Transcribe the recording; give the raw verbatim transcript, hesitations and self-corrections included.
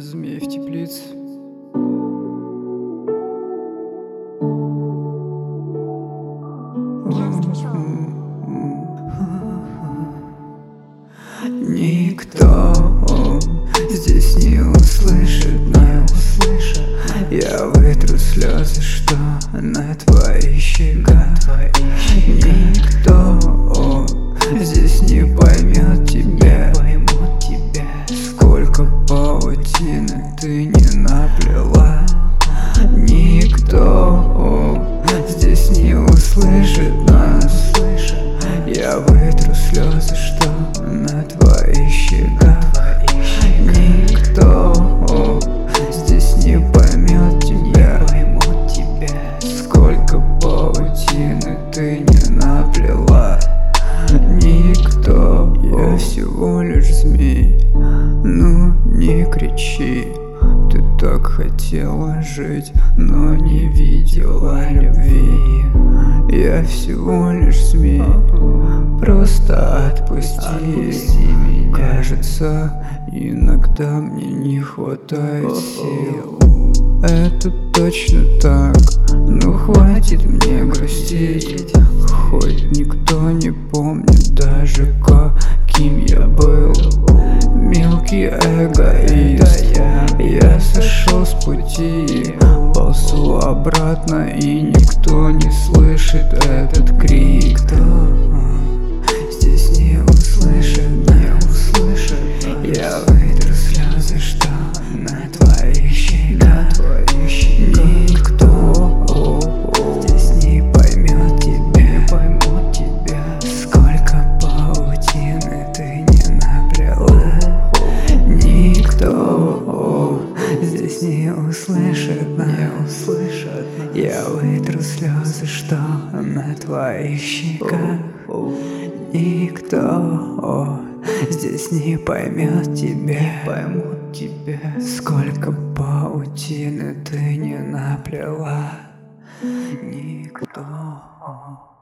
Змей в теплице. Никто здесь не услышит, не услышит. Я вытру слезы, что на твои щека. Никто здесь не поймет тебя, поймут тебя. Сколько паутины ты не наплела. Никто здесь не услышит нас. Я вытру слезы, что на твоих щеках. Никто здесь не поймет тебя, поймут тебя. Сколько паутины ты не наплела. Никто. Я всего лишь змей. Ну не кричи. Ты так хотела жить, но не видела любви. Я всего лишь змей. Просто отпусти, отпусти меня. Кажется, иногда мне не хватает сил. Это точно так, но хватит мне грустить. Хоть никто не помнит даже, каким я был. Мелкий эгоист. Я сошел с пути, ползу обратно, и никто не слышит этот крик. Здесь не услышит, не услышит. Я вытру слезы, что на твоих щеках. Никто здесь не поймет тебя, поймут тебя. Сколько паутины ты не наплела. Никто здесь не услышит, не услышит. Я вытру слезы, что на твоих щеках. Никто здесь не поймет тебя, поймут тебя. Сколько паутины ты не наплела. Никто.